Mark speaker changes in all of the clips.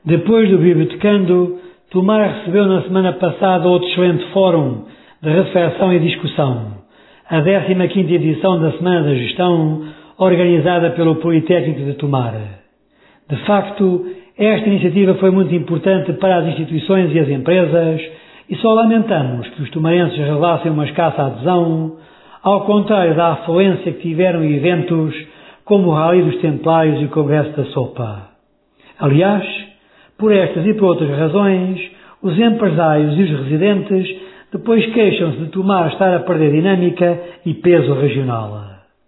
Speaker 1: Depois do Bibliotecando, Tomar recebeu na semana passada outro excelente fórum de reflexão e discussão, a 15ª edição da Semana da Gestão, organizada pelo Politécnico de Tomar. De facto, esta iniciativa foi muito importante para as instituições e as empresas e só lamentamos que os tomarenses revelassem uma escassa adesão, ao contrário da afluência que tiveram em eventos como o Rally dos Templários e o Congresso da Sopa. Aliás, por estas e por outras razões, os empresários e os residentes depois queixam-se de Tomar estar a perder dinâmica e peso regional.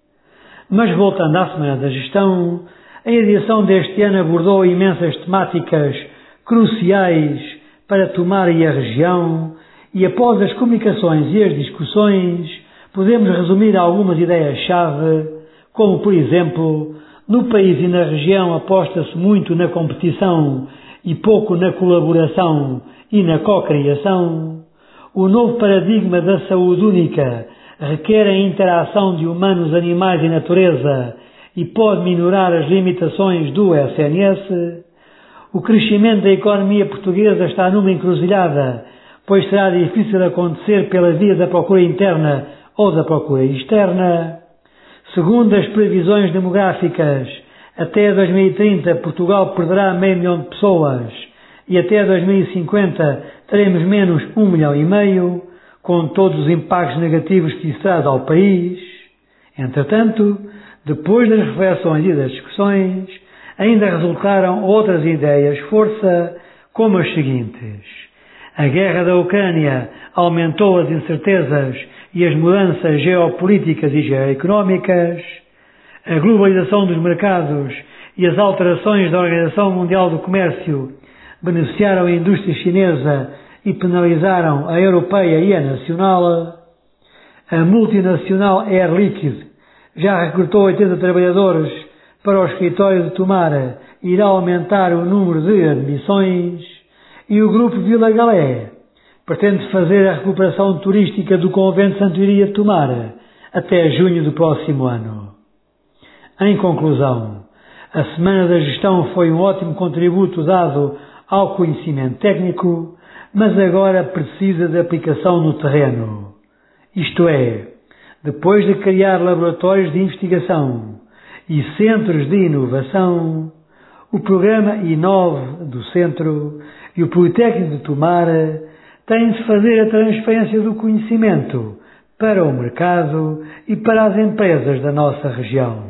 Speaker 1: Mas voltando à Semana da Gestão, a edição deste ano abordou imensas temáticas cruciais para Tomar e a região, e após as comunicações e as discussões, podemos resumir algumas ideias-chave, como, por exemplo, no país e na região aposta-se muito na competição e pouco na colaboração e na cocriação. O novo paradigma da saúde única requer a interação de humanos, animais e natureza e pode minorar as limitações do SNS. O crescimento da economia portuguesa está numa encruzilhada, pois será difícil acontecer pela via da procura interna ou da procura externa. Segundo as previsões demográficas, até 2030 Portugal perderá 500 mil de pessoas e até 2050 teremos menos 1,5 milhão, com todos os impactos negativos que isso traz ao país. Entretanto, depois das reflexões e das discussões, ainda resultaram outras ideias-força, como as seguintes. A guerra da Ucrânia aumentou as incertezas e as mudanças geopolíticas e geoeconómicas. A globalização dos mercados e as alterações da Organização Mundial do Comércio beneficiaram a indústria chinesa e penalizaram a europeia e a nacional. A multinacional Air Liquide já recrutou 80 trabalhadores para o escritório de Tomar e irá aumentar o número de admissões. E o grupo Vila Galé pretende fazer a recuperação turística do convento de Santa Iria de Tomar até junho do próximo ano. Em conclusão, a Semana da Gestão foi um ótimo contributo dado ao conhecimento técnico, mas agora precisa de aplicação no terreno. Isto é, depois de criar laboratórios de investigação e centros de inovação, o programa Inove do Centro e o Politécnico de Tomar têm de fazer a transferência do conhecimento para o mercado e para as empresas da nossa região.